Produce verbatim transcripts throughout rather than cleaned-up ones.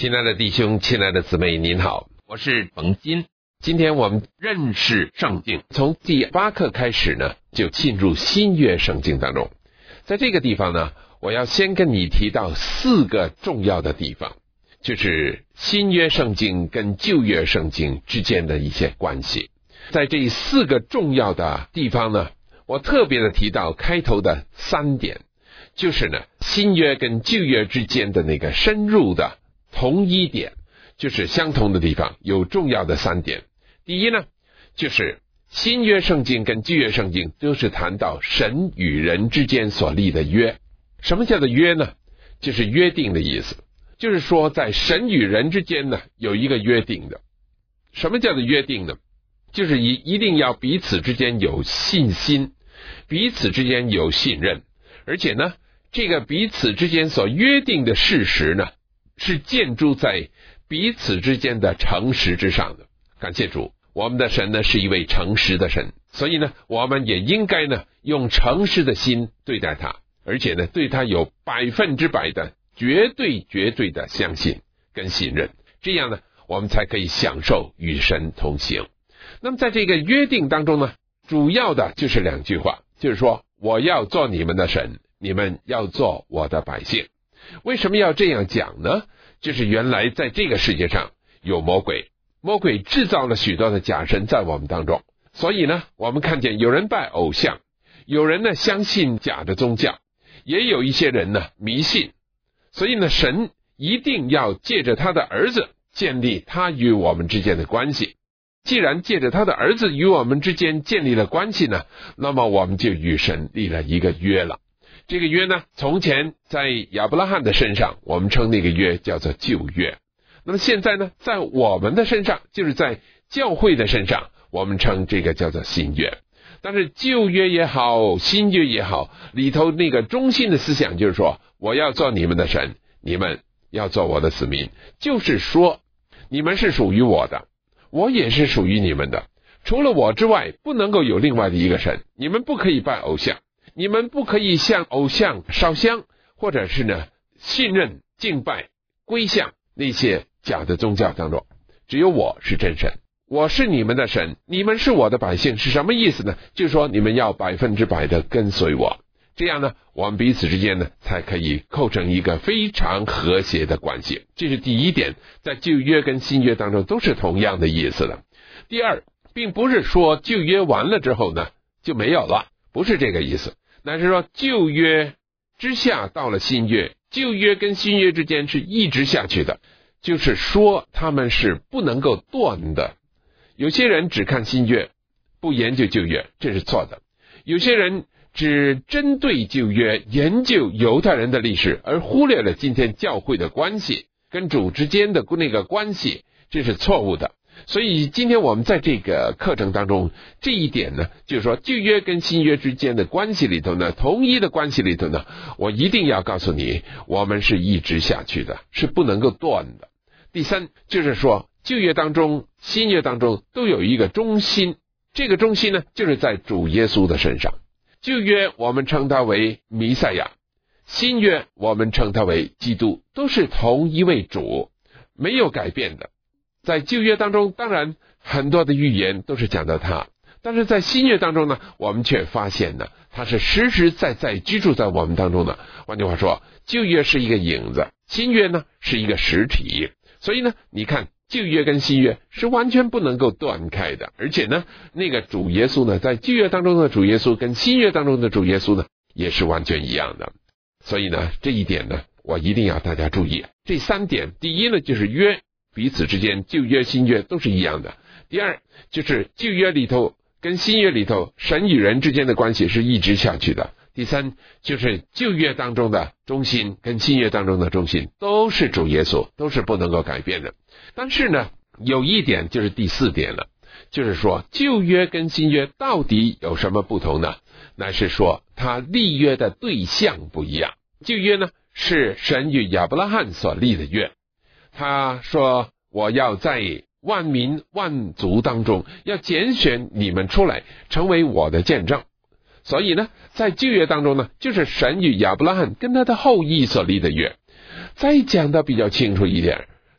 亲爱的弟兄，亲爱的姊妹，您好，我是冯金。今天我们认识圣经，从第八课开始呢，就进入新约圣经当中。在这个地方呢，我要先跟你提到四个重要的地方，就是新约圣经跟旧约圣经之间的一些关系。在这四个重要的地方呢，我特别的提到开头的三点，就是呢，新约跟旧约之间的那个深入的同一点，就是相同的地方有重要的三点。第一呢，就是新约圣经跟旧约圣经都是谈到神与人之间所立的约。什么叫做约呢？就是约定的意思，就是说在神与人之间呢有一个约定的。什么叫做约定呢？就是一一定要彼此之间有信心，彼此之间有信任，而且呢，这个彼此之间所约定的事实呢，是建筑在彼此之间的诚实之上的。感谢主，我们的神呢是一位诚实的神，所以呢，我们也应该呢用诚实的心对待他，而且呢对他有百分之百的绝对绝对的相信跟信任，这样呢我们才可以享受与神同行。那么在这个约定当中呢，主要的就是两句话，就是说我要做你们的神，你们要做我的百姓。为什么要这样讲呢？就是原来在这个世界上有魔鬼，魔鬼制造了许多的假神在我们当中，所以呢，我们看见有人拜偶像，有人呢相信假的宗教，也有一些人呢迷信，所以呢，神一定要借着他的儿子建立他与我们之间的关系。既然借着他的儿子与我们之间建立了关系呢，那么我们就与神立了一个约了。这个约呢，从前在亚伯拉罕的身上，我们称那个约叫做旧约。那么现在呢，在我们的身上，就是在教会的身上，我们称这个叫做新约。但是旧约也好，新约也好，里头那个中心的思想就是说，我要做你们的神，你们要做我的子民，就是说你们是属于我的，我也是属于你们的，除了我之外不能够有另外的一个神，你们不可以拜偶像，你们不可以向偶像烧香，或者是呢信任敬拜归向那些假的宗教当中，只有我是真神，我是你们的神，你们是我的百姓。是什么意思呢？就是说你们要百分之百的跟随我，这样呢我们彼此之间呢才可以构成一个非常和谐的关系。这是第一点，在旧约跟新约当中都是同样的意思的。第二，并不是说旧约完了之后呢就没有了，不是这个意思，乃是说旧约之下到了新约，旧约跟新约之间是一直下去的，就是说他们是不能够断的。有些人只看新约，不研究旧约，这是错的。有些人只针对旧约研究犹太人的历史，而忽略了今天教会的关系跟主之间的那个关系，这是错误的。所以今天我们在这个课程当中，这一点呢，就是说旧约跟新约之间的关系里头呢，同一的关系里头呢，我一定要告诉你，我们是一直下去的，是不能够断的。第三，就是说旧约当中新约当中都有一个中心，这个中心呢就是在主耶稣的身上。旧约我们称他为弥赛亚，新约我们称他为基督，都是同一位主，没有改变的。在旧约当中当然很多的预言都是讲到他，但是在新约当中呢，我们却发现呢他是实实在在居住在我们当中的。换句话说，旧约是一个影子，新约呢是一个实体。所以呢你看旧约跟新约是完全不能够断开的，而且呢那个主耶稣呢，在旧约当中的主耶稣跟新约当中的主耶稣呢也是完全一样的。所以呢这一点呢我一定要大家注意。这三点，第一呢就是约，彼此之间旧约新约都是一样的。第二，就是旧约里头跟新约里头神与人之间的关系是一直下去的。第三，就是旧约当中的中心跟新约当中的中心都是主耶稣，都是不能够改变的。但是呢有一点就是第四点了，就是说旧约跟新约到底有什么不同呢？乃是说他立约的对象不一样。旧约呢是神与亚伯拉罕所立的约，他说我要在万民万族当中要拣选你们出来成为我的见证。所以呢在旧约当中呢，就是神与亚伯拉罕跟他的后裔所立的约。再讲的比较清楚一点，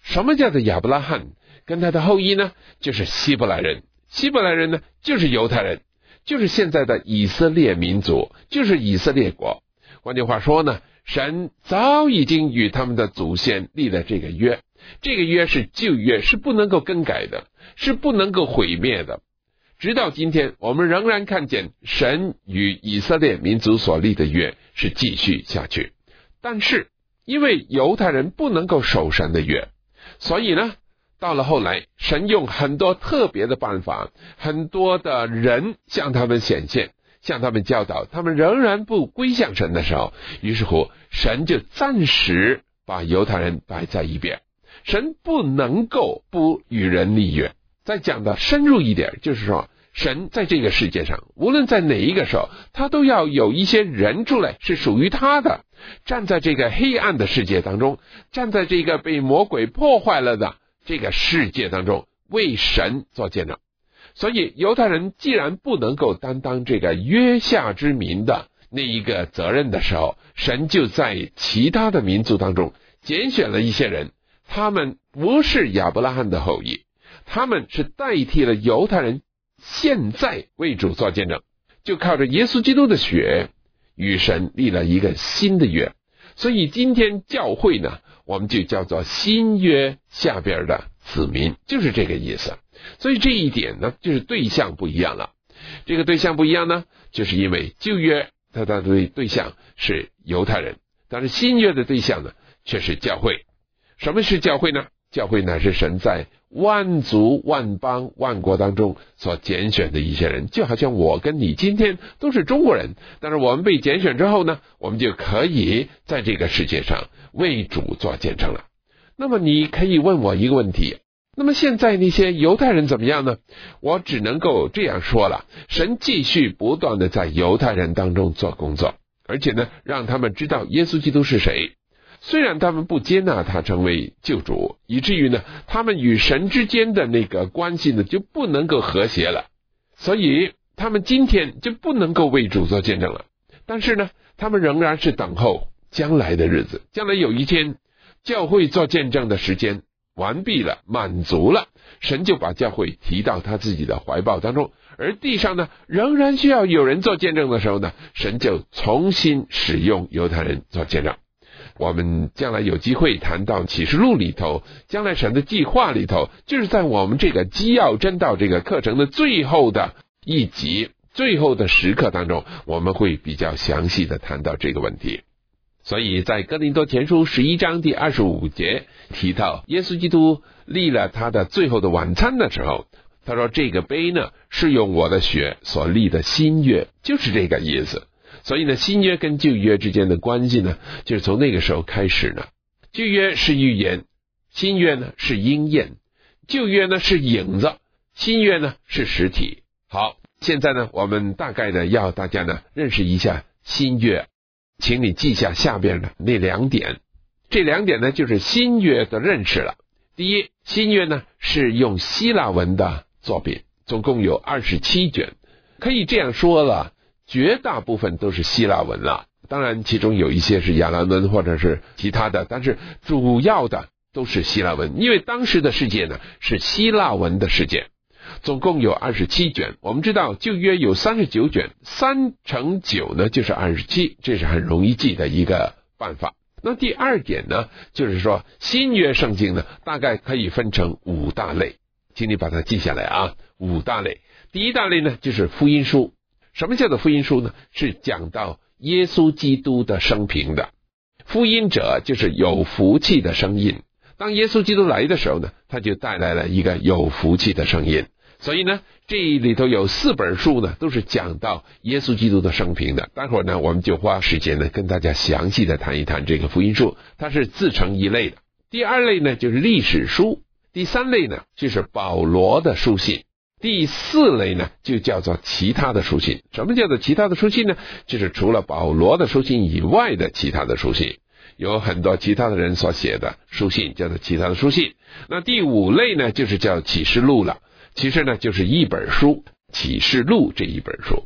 什么叫做亚伯拉罕跟他的后裔呢？就是希伯来人。希伯来人呢，就是犹太人，就是现在的以色列民族，就是以色列国。换句话说呢，神早已经与他们的祖先立了这个约，这个约是旧约，是不能够更改的，是不能够毁灭的。直到今天，我们仍然看见神与以色列民族所立的约是继续下去。但是因为犹太人不能够守神的约，所以呢，到了后来，神用很多特别的办法，很多的人向他们显现，向他们教导，他们仍然不归向神的时候，于是乎神就暂时把犹太人摆在一边。神不能够不与人立约。再讲的深入一点，就是说神在这个世界上，无论在哪一个时候，他都要有一些人出来是属于他的，站在这个黑暗的世界当中，站在这个被魔鬼破坏了的这个世界当中，为神做见证。所以犹太人既然不能够担当这个约下之民的那一个责任的时候，神就在其他的民族当中拣选了一些人，他们不是亚伯拉罕的后裔，他们是代替了犹太人现在为主做见证，就靠着耶稣基督的血与神立了一个新的约。所以今天教会呢，我们就叫做新约下边的子民，就是这个意思。所以这一点呢，就是对象不一样了。这个对象不一样呢，就是因为旧约它的对对象是犹太人，但是新约的对象呢，却是教会。什么是教会呢？教会乃是神在万族万邦万国当中所拣选的一些人，就好像我跟你今天都是中国人，但是我们被拣选之后呢，我们就可以在这个世界上为主做见证了。那么你可以问我一个问题，那么现在那些犹太人怎么样呢？我只能够这样说了，神继续不断的在犹太人当中做工作，而且呢，让他们知道耶稣基督是谁。虽然他们不接纳他成为救主，以至于呢，他们与神之间的那个关系呢，就不能够和谐了，所以他们今天就不能够为主做见证了。但是呢，他们仍然是等候将来的日子，将来有一天教会做见证的时间完毕了，满足了，神就把教会提到他自己的怀抱当中，而地上呢，仍然需要有人做见证的时候呢，神就重新使用犹太人做见证。我们将来有机会谈到启示录里头，将来神的计划里头，就是在我们这个基要真道这个课程的最后的一集，最后的时刻当中，我们会比较详细的谈到这个问题。所以在哥林多前书十一章第二十五节提到耶稣基督立了他的最后的晚餐的时候，他说这个杯呢，是用我的血所立的新约，就是这个意思。所以呢，新约跟旧约之间的关系呢，就是从那个时候开始呢。旧约是预言，新约呢是应验，旧约呢是影子，新约呢是实体。好，现在呢，我们大概的要大家呢认识一下新约，请你记下下边的那两点。这两点呢，就是新约的认识了。第一，新约呢是用希腊文的作品，总共有二十七卷，可以这样说了，绝大部分都是希腊文了，当然其中有一些是亚兰文或者是其他的，但是主要的都是希腊文，因为当时的世界呢是希腊文的世界。总共有二十七卷，我们知道旧约有三十九卷，三乘九呢就是二十七，这是很容易记的一个办法。那第二点呢，就是说新约圣经呢大概可以分成五大类，请你把它记下来啊，五大类。第一大类呢就是福音书。什么叫做福音书呢？是讲到耶稣基督的生平的。福音者就是有福气的声音。当耶稣基督来的时候呢，他就带来了一个有福气的声音。所以呢，这里头有四本书呢，都是讲到耶稣基督的生平的。待会儿呢，我们就花时间呢，跟大家详细的谈一谈这个福音书，它是自成一类的。第二类呢，就是历史书。第三类呢，就是保罗的书信。第四类呢，就叫做其他的书信。什么叫做其他的书信呢？就是除了保罗的书信以外的其他的书信，有很多其他的人所写的书信，叫做其他的书信。那第五类呢，就是叫启示录了。其实呢，就是一本书，启示录这一本书。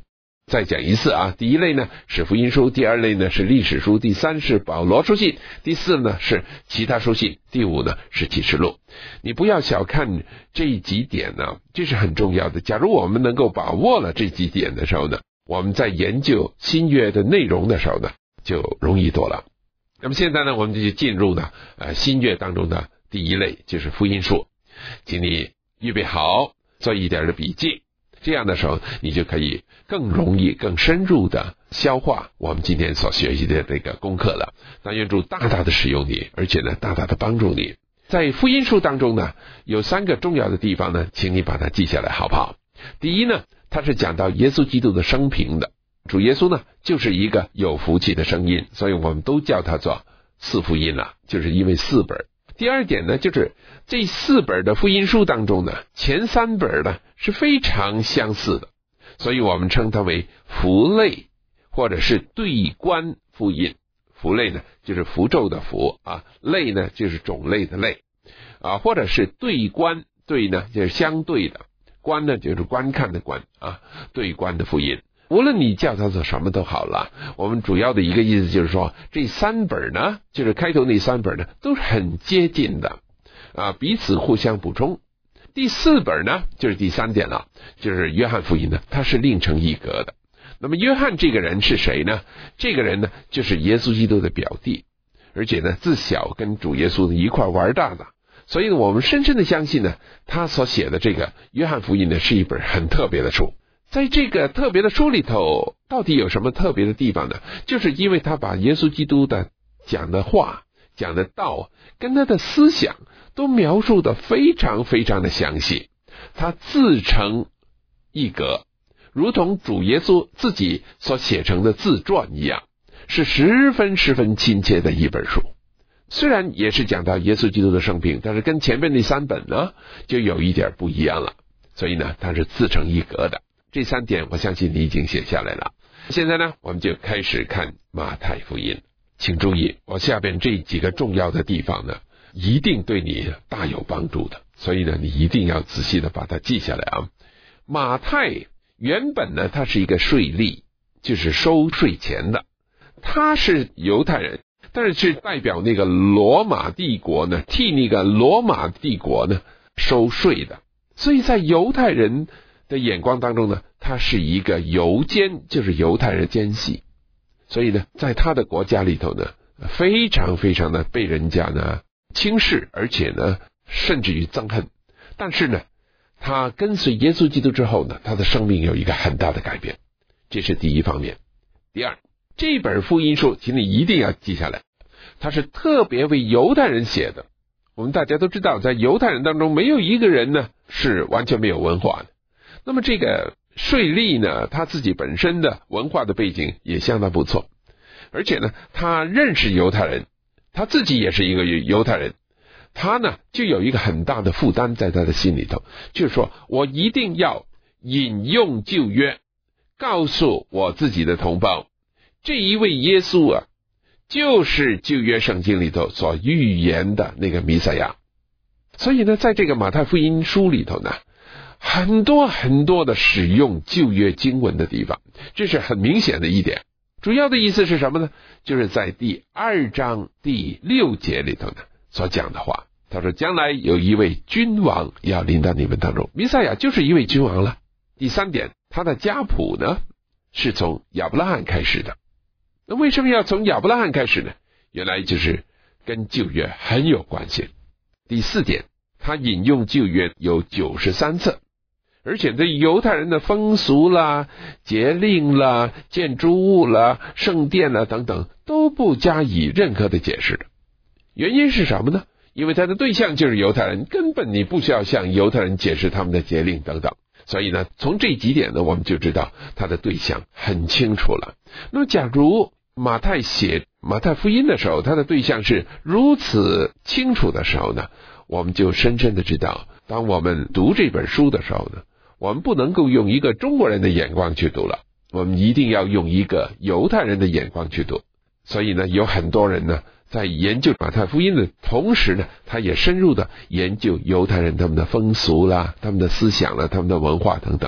再讲一次啊，第一类呢是福音书，第二类呢是历史书，第三是保罗书信，第四呢是其他书信，第五呢是启示录。你不要小看这几点呢，这是很重要的。假如我们能够把握了这几点的时候呢，我们在研究新约的内容的时候呢，就容易多了。那么现在呢，我们就进入呢呃新约当中的第一类，就是福音书。请你预备好，做一点的笔记。这样的时候，你就可以更容易、更深入的消化我们今天所学习的这个功课了。但愿主大大的使用你，而且呢，大大的帮助你。在福音书当中呢，有三个重要的地方呢，请你把它记下来，好不好？第一呢，它是讲到耶稣基督的生平的。主耶稣呢，就是一个有福气的声音，所以我们都叫它做四福音了，就是因为四本。第二点呢，就是这四本的福音书当中呢，前三本呢是非常相似的，所以我们称它为符类或者是对观福音。符类呢就是符咒的符啊，类呢就是种类的类啊，或者是对观，对呢就是相对的，观呢就是观看的观啊，对观的福音。无论你叫它做什么都好了，我们主要的一个意思就是说，这三本呢，就是开头那三本呢，都是很接近的啊，彼此互相补充。第四本呢，就是第三点了，就是约翰福音呢，它是另成一格的。那么约翰这个人是谁呢？这个人呢，就是耶稣基督的表弟，而且呢，自小跟主耶稣一块玩大的，所以呢，我们深深的相信呢，他所写的这个约翰福音呢，是一本很特别的书。在这个特别的书里头，到底有什么特别的地方呢？就是因为他把耶稣基督的讲的话、讲的道跟他的思想都描述的非常非常的详细，他自成一格，如同主耶稣自己所写成的自传一样，是十分十分亲切的一本书。虽然也是讲到耶稣基督的生平，但是跟前面那三本呢，就有一点不一样了，所以呢，它是自成一格的。这三点我相信你已经写下来了。现在呢，我们就开始看马太福音。请注意，我下边这几个重要的地方呢，一定对你大有帮助的，所以呢，你一定要仔细的把它记下来啊。马太原本呢，他是一个税吏，就是收税钱的。他是犹太人，但是是代表那个罗马帝国呢，替那个罗马帝国呢收税的。所以在犹太人的眼光当中呢，他是一个犹监，就是犹太人奸细，所以呢，在他的国家里头呢，非常非常的被人家呢轻视，而且呢，甚至于憎恨。但是呢，他跟随耶稣基督之后呢，他的生命有一个很大的改变，这是第一方面。第二，这本福音书，请你一定要记下来，它是特别为犹太人写的。我们大家都知道，在犹太人当中，没有一个人呢是完全没有文化的。那么这个税吏呢，他自己本身的文化的背景也相当不错，而且呢，他认识犹太人，他自己也是一个犹太人，他呢就有一个很大的负担在他的心里头，就是说我一定要引用旧约，告诉我自己的同胞，这一位耶稣啊，就是旧约圣经里头所预言的那个弥赛亚。所以呢，在这个马太福音书里头呢，很多很多的使用旧约经文的地方，这是很明显的一点。主要的意思是什么呢？就是在第二章第六节里头呢所讲的话，他说将来有一位君王要临到你们当中，弥赛亚就是一位君王了。第三点，他的家谱呢是从亚伯拉罕开始的。那为什么要从亚伯拉罕开始呢？原来就是跟旧约很有关系。第四点，他引用旧约有九十三次，而且对犹太人的风俗啦、节令啦、建筑物啦、圣殿啦等等都不加以任何的解释的。原因是什么呢？因为他的对象就是犹太人，根本你不需要向犹太人解释他们的节令等等。所以呢，从这几点呢，我们就知道他的对象很清楚了。那么假如马太写马太福音的时候，他的对象是如此清楚的时候呢，我们就深深的知道，当我们读这本书的时候呢，我们不能够用一个中国人的眼光去读了，我们一定要用一个犹太人的眼光去读。所以呢，有很多人呢在研究马太福音的同时呢，他也深入的研究犹太人他们的风俗啦、他们的思想啦、他们的文化等等。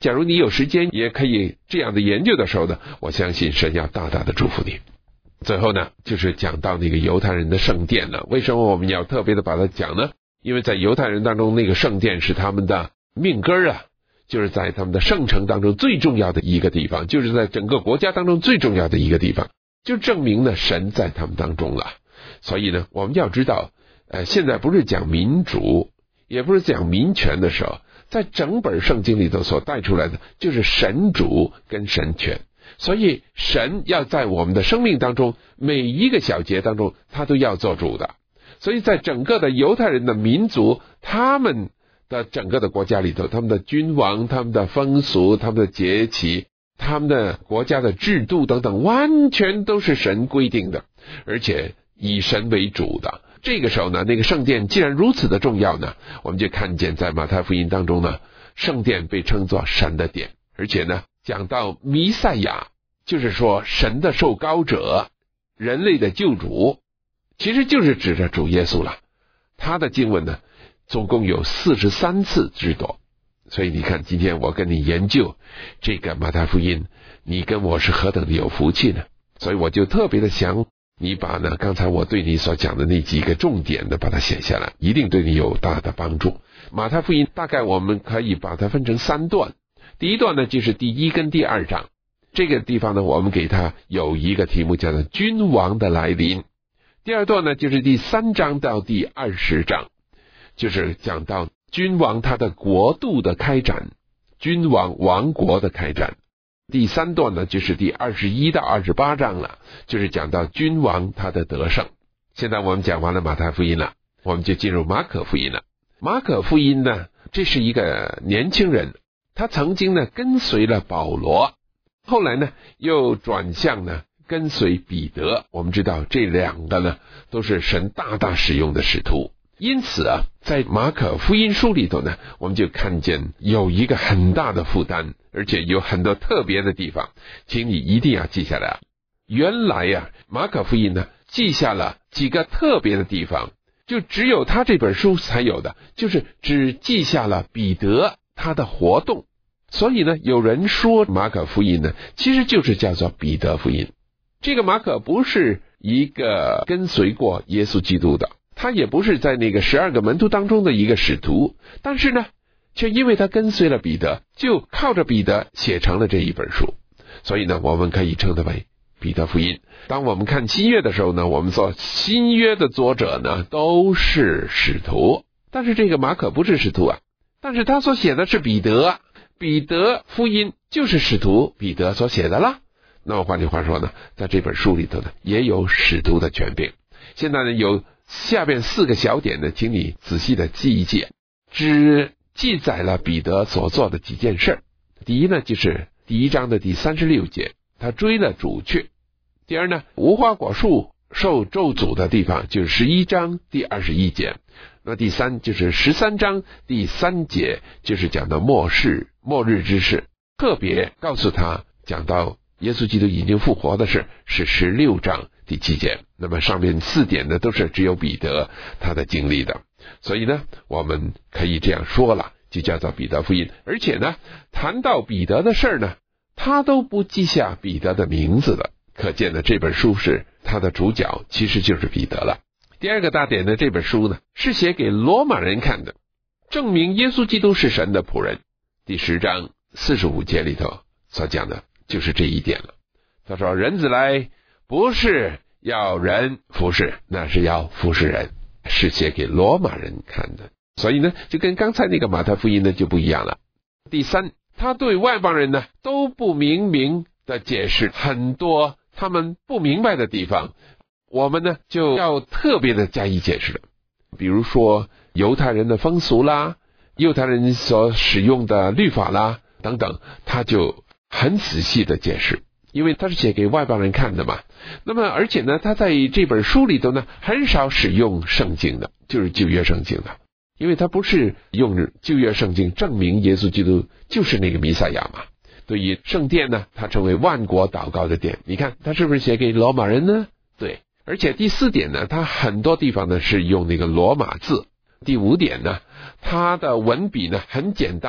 假如你有时间也可以这样的研究的时候呢，我相信神要大大的祝福你。最后呢，就是讲到那个犹太人的圣殿了。为什么我们要特别的把它讲呢？因为在犹太人当中，那个圣殿是他们的命根啊，就是在他们的圣城当中最重要的一个地方，就是在整个国家当中最重要的一个地方，就证明了神在他们当中了。所以呢，我们要知道呃，现在不是讲民主，也不是讲民权的时候，在整本圣经里头所带出来的就是神主跟神权。所以神要在我们的生命当中每一个小节当中他都要做主的。所以在整个的犹太人的民族，他们的整个的国家里头，他们的君王、他们的风俗、他们的节期、他们的国家的制度等等，完全都是神规定的，而且以神为主的。这个时候呢，那个圣殿既然如此的重要呢，我们就看见在马太福音当中呢，圣殿被称作神的殿，而且呢讲到弥赛亚，就是说神的受膏者，人类的救主，其实就是指着主耶稣了。他的经文呢总共有四十三次之多。所以你看，今天我跟你研究这个马太福音，你跟我是何等的有福气呢？所以我就特别的想你把呢刚才我对你所讲的那几个重点的把它写下来，一定对你有大的帮助。马太福音大概我们可以把它分成三段，第一段呢就是第一跟第二章，这个地方呢我们给它有一个题目叫做君王的来临。第二段呢就是第三章到第二十章，就是讲到君王他的国度的开展，君王王国的开展。第三段呢就是第二十一到二十八章了，就是讲到君王他的得胜。现在我们讲完了马太福音了，我们就进入马可福音了。马可福音呢，这是一个年轻人，他曾经呢跟随了保罗，后来呢又转向呢跟随彼得。我们知道这两个呢都是神大大使用的使徒，因此啊，在马可福音书里头呢，我们就看见有一个很大的负担，而且有很多特别的地方，请你一定要记下来啊。原来啊，马可福音呢记下了几个特别的地方，就只有他这本书才有的，就是只记下了彼得他的活动。所以呢，有人说马可福音呢其实就是叫做彼得福音。这个马可不是一个跟随过耶稣基督的，他也不是在那个十二个门徒当中的一个使徒，但是呢却因为他跟随了彼得，就靠着彼得写成了这一本书。所以呢我们可以称它为彼得福音。当我们看新约的时候呢，我们说新约的作者呢都是使徒，但是这个马可不是使徒啊，但是他所写的是彼得，彼得福音就是使徒彼得所写的啦。那么换句话说呢，在这本书里头呢也有使徒的权柄。现在呢有下边四个小点呢，请你仔细的记一记，只记载了彼得所做的几件事。第一呢就是第一章的第三十六节，他追了主去。第二呢，无花果树受咒诅的地方，就是十一章第二十一节。那第三就是十三章第三节，就是讲到末世末日之事，特别告诉他讲到耶稣基督已经复活的事，是十六章第七节。那么上面四点呢都是只有彼得他的经历的，所以呢我们可以这样说了，就叫做彼得福音。而且呢谈到彼得的事呢，他都不记下彼得的名字的，可见呢这本书是他的主角其实就是彼得了。第二个大点呢，这本书呢是写给罗马人看的，证明耶稣基督是神的仆人。第十章四十五节里头所讲的就是这一点了。他说人子来不是要人服侍，那是要服侍人，是写给罗马人看的。所以呢就跟刚才那个马太福音呢就不一样了。第三，他对外邦人呢都不明明的解释很多他们不明白的地方，我们呢就要特别的加以解释了。比如说犹太人的风俗啦，犹太人所使用的律法啦等等，他就很仔细的解释，因为他是写给外邦人看的嘛。那么而且呢他在这本书里头呢很少使用圣经的，就是旧约圣经的，因为他不是用旧约圣经证明耶稣基督就是那个弥赛亚嘛。对于圣殿呢，他称为万国祷告的殿，你看他是不是写给罗马人呢？对。而且第四点呢，他很多地方呢是用那个罗马字。第五点呢，他的文笔呢很简单，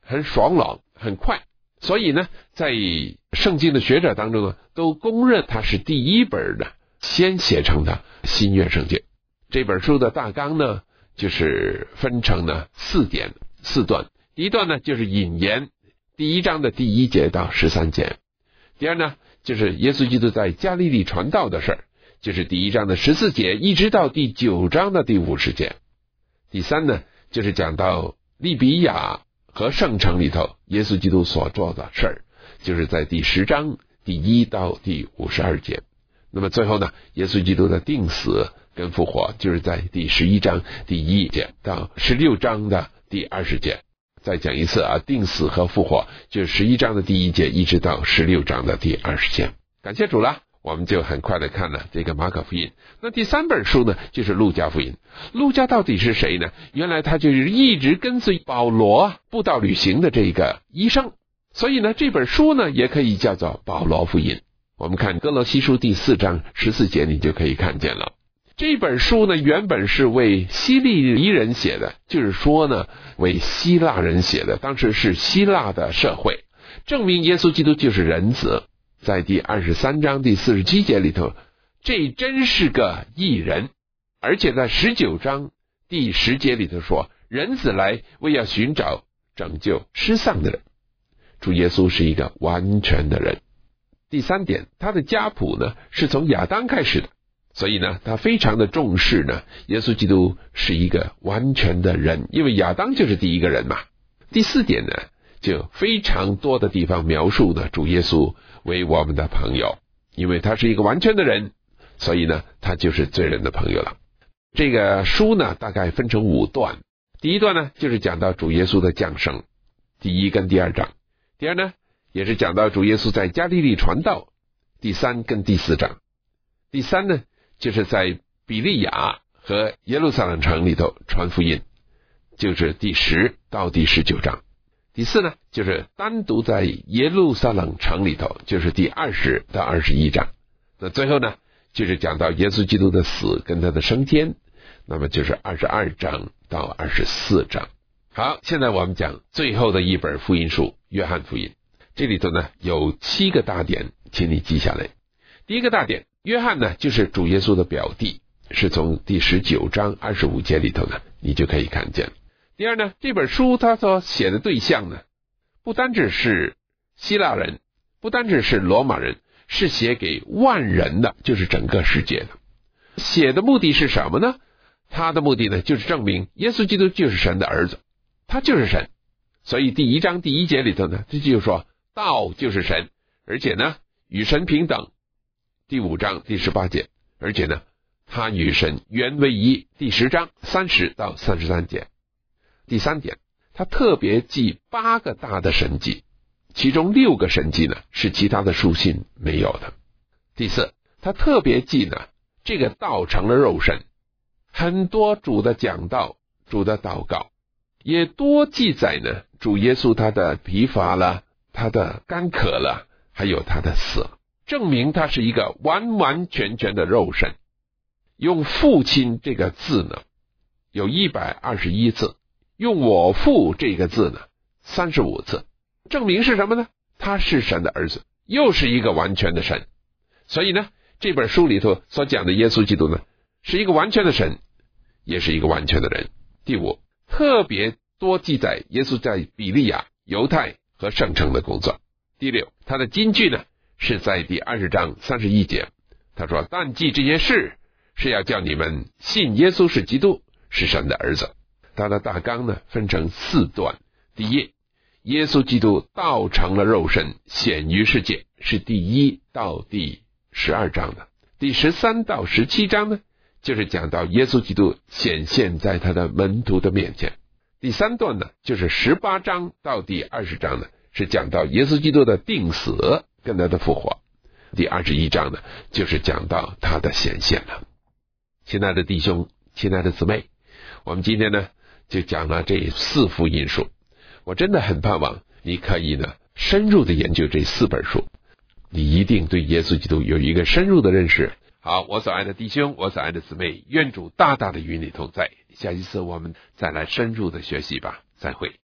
很爽朗，很快。所以呢，在圣经的学者当中呢，都公认它是第一本的先写成的新约圣经。这本书的大纲呢，就是分成了四点四段。第一段呢，就是引言，第一章的第一节到十三节。第二呢，就是耶稣基督在加利利传道的事儿，就是第一章的十四节一直到第九章的第五十节。第三呢，就是讲到利比亚和圣城里头耶稣基督所做的事儿，就是在第十章第一到第五十二节。那么最后呢，耶稣基督的定死跟复活，就是在第十一章第一节到十六章的第二十节。再讲一次啊，定死和复活，就是十一章的第一节一直到十六章的第二十节。感谢主了，我们就很快的看了这个马可福音。那第三本书呢，就是路加福音。路加到底是谁呢？原来他就是一直跟随保罗布道旅行的这个医生，所以呢，这本书呢也可以叫做保罗福音。我们看哥罗西书第四章十四节，你就可以看见了。这本书呢，原本是为希利尼人写的，就是说呢，为希腊人写的，当时是希腊的社会，证明耶稣基督就是人子。在第二十三章第四十七节里头，这真是个义人。而且在十九章第十节里头说，人子来为要寻找拯救失丧的人。主耶稣是一个完全的人。第三点，他的家谱呢是从亚当开始的，所以呢，他非常的重视呢，耶稣基督是一个完全的人，因为亚当就是第一个人嘛。第四点呢，就非常多的地方描述呢，主耶稣为我们的朋友，因为他是一个完全的人，所以呢，他就是罪人的朋友了。这个书呢，大概分成五段。第一段呢，就是讲到主耶稣的降生，第一跟第二章。第二呢，也是讲到主耶稣在加利利传道，第三跟第四章。第三呢，就是在比利亚和耶路撒冷城里头传福音，就是第十到第十九章。第四呢，就是单独在耶路撒冷城里头，就是第二十到二十一章。那最后呢，就是讲到耶稣基督的死跟他的升天，那么就是二十二章到二十四章。好，现在我们讲最后的一本福音书，约翰福音。这里头呢有七个大点，请你记下来。第一个大点，约翰呢就是主耶稣的表弟，是从第十九章二十五节里头呢，你就可以看见。第二呢，这本书他所写的对象呢，不单只是希腊人，不单只是罗马人，是写给万人的，就是整个世界的。写的目的是什么呢？他的目的呢，就是证明耶稣基督就是神的儿子，他就是神。所以第一章第一节里头呢，这就说道就是神，而且呢与神平等。第五章第十八节，而且呢他与神原为一。第十章三十到三十三节。第三点，他特别记八个大的神迹，其中六个神迹呢是其他的书信没有的。第四，他特别记呢这个道成了肉身，很多主的讲道，主的祷告，也多记载呢主耶稣他的疲乏了，他的干渴了，还有他的死，证明他是一个完完全全的肉身。用父亲这个字呢有一百二十一次，用我父这个字呢三十五次，证明是什么呢？他是神的儿子，又是一个完全的神。所以呢这本书里头所讲的耶稣基督呢是一个完全的神，也是一个完全的人。第五，特别多记载耶稣在比利亚、犹太和圣城的工作。第六，他的金句呢是在第二十章三十一节，他说但记这些事是要叫你们信耶稣是基督，是神的儿子。他的大纲呢分成四段。第一，耶稣基督道成了肉身，显于世界，是第一到第十二章的。第十三到十七章呢就是讲到耶稣基督显现在他的门徒的面前。第三段呢就是十八章到第二十章呢是讲到耶稣基督的定死跟他的复活。第二十一章呢就是讲到他的显现了。亲爱的弟兄，亲爱的姊妹，我们今天呢就讲了这四福音书。我真的很盼望你可以呢深入的研究这四本书，你一定对耶稣基督有一个深入的认识。好，我所爱的弟兄，我所爱的姊妹，愿主大大的与你同在。下一次我们再来深入的学习吧，再会。